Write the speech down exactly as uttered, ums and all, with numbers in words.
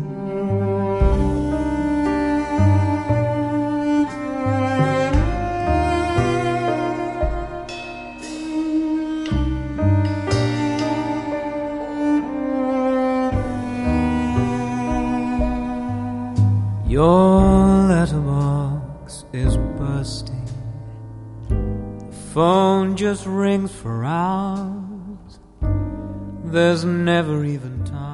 Your letterbox is bursting. The phone just rings for hours. There's never even time